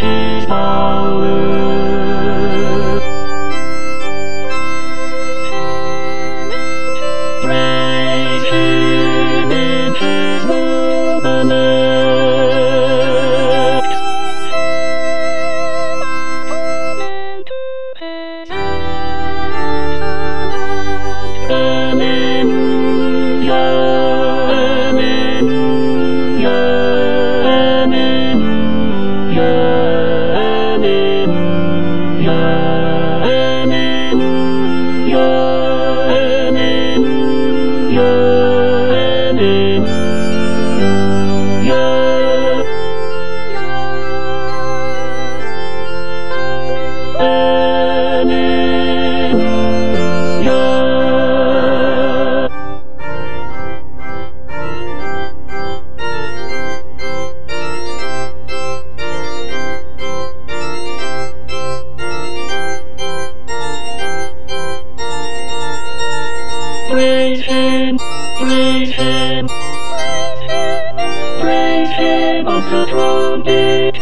his power. Praise him in his luminance. Praise him, praise him, praise him on the trumpet.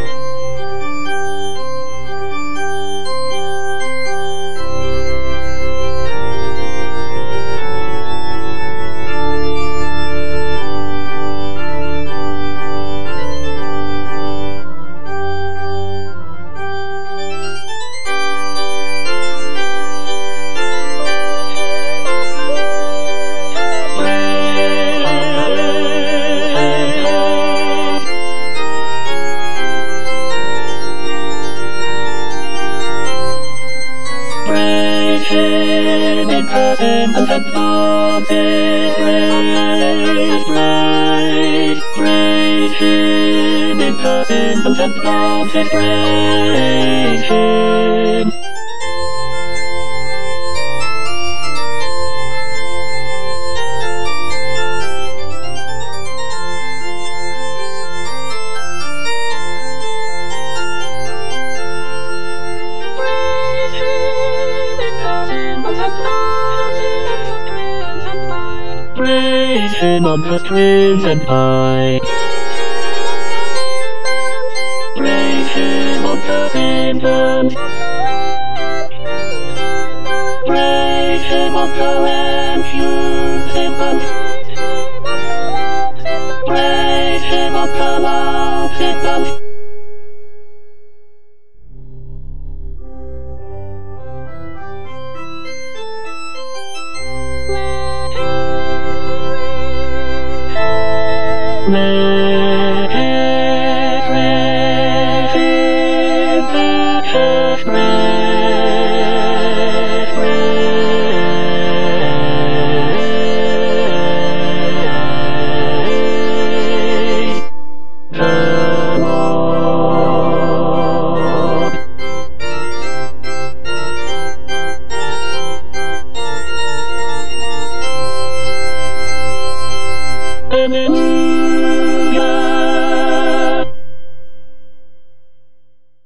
Praise him in person and advances. Praise him in person and advances. Praise him. Praise him on the strings and pipes. Praise him on the cymbals. Praise him on the lamp cymbals. Praise him on the loud cymbals. Let it praise him, let us praise.